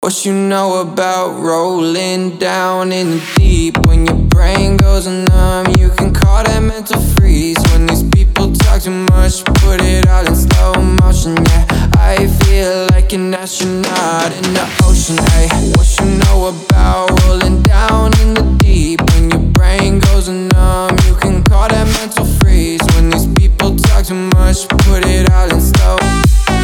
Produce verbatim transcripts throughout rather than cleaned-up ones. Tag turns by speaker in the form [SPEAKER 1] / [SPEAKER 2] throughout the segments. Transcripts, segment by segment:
[SPEAKER 1] What you know about rolling down in the deep? When your brain goes numb, you can call that mental freeze. When these people talk too much, put it all in slow motion. Yeah, I feel like an astronaut in the ocean. Ay, what you know about rolling down in the deep? When your brain goes numb, you can call that mental freeze. When these people talk too much, put it all in slow motion.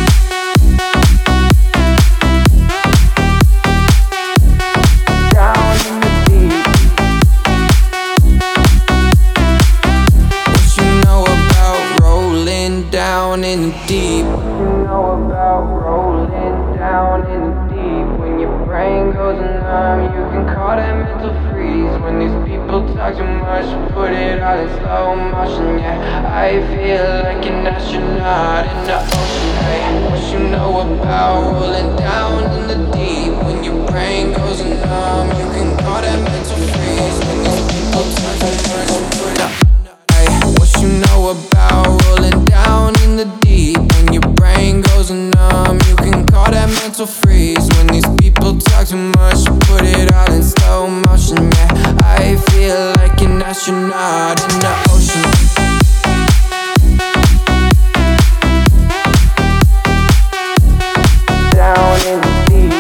[SPEAKER 1] Down in the deep. You know about rolling down in the deep. When your brain goes numb, you can call that mental freeze. When these people talk too much, put it all in slow motion. Yeah, I feel like an astronaut in the ocean. Hey, what you know about rolling down in the deep? When your brain goes numb, you can call that mental freeze. When these people talk too much, put it all. Hey, what you know about rolling down in the deep? When your brain goes numb, you can call that mental freeze. When these people talk too much, put it all in slow motion. Yeah, I feel like an astronaut in the ocean. Down in the deep.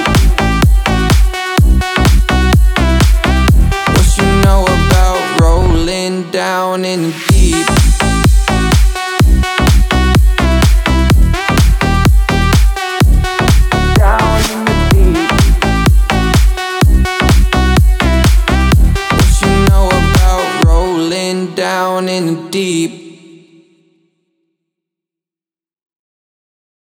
[SPEAKER 1] What you know about rolling down in the deep? Down in the deep.